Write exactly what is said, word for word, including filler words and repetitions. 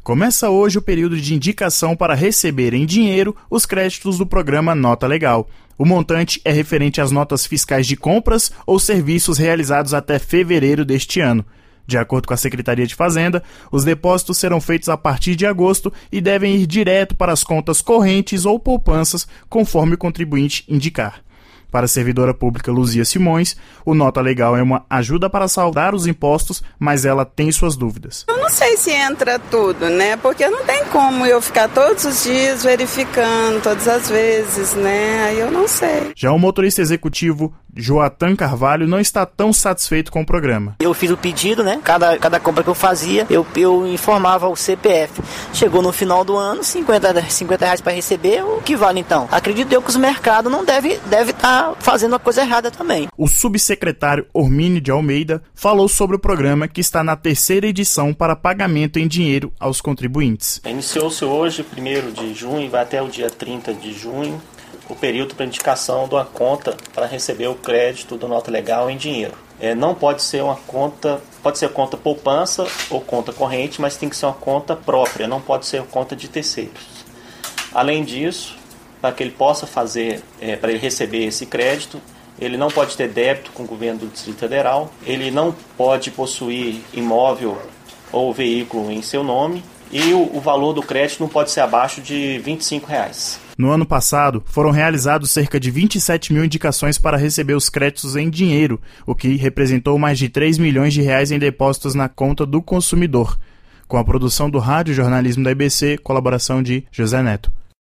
Começa hoje o período de indicação para receber em dinheiro os créditos do programa Nota Legal. O montante é referente às notas fiscais de compras ou serviços realizados até fevereiro deste ano. De acordo com a Secretaria de Fazenda, os depósitos serão feitos a partir de agosto e devem ir direto para as contas correntes ou poupanças, conforme o contribuinte indicar. Para a servidora pública Luzia Simões, o Nota Legal é uma ajuda para saldar os impostos, mas ela tem suas dúvidas. Eu não sei se entra tudo, né? Porque não tem como eu ficar todos os dias verificando, todas as vezes, né? Aí eu não sei. Já o motorista executivo Joatan Carvalho não está tão satisfeito com o programa. Eu fiz o pedido, né? Cada, cada compra que eu fazia, eu, eu informava o C P F. Chegou no final do ano, cinquenta reais para receber, o que vale então? Acredito eu que os mercados não devem deve estar fazendo a coisa errada também. O subsecretário Ormínio de Almeida falou sobre o programa que está na terceira edição para pagamento em dinheiro aos contribuintes. Iniciou-se hoje, primeiro de junho, e vai até o dia trinta de junho. O período para indicação de uma conta para receber o crédito do Nota Legal em dinheiro. É, não pode ser uma conta, pode ser conta poupança ou conta corrente, mas tem que ser uma conta própria, não pode ser conta de terceiros. Além disso, para que ele possa fazer, é, para ele receber esse crédito, ele não pode ter débito com o governo do Distrito Federal, ele não pode possuir imóvel ou veículo em seu nome e o, o valor do crédito não pode ser abaixo de vinte e cinco reais. No ano passado, foram realizados cerca de vinte e sete mil indicações para receber os créditos em dinheiro, o que representou mais de três milhões de reais em depósitos na conta do consumidor. Com a produção do Rádio Jornalismo da I B C, colaboração de José Neto.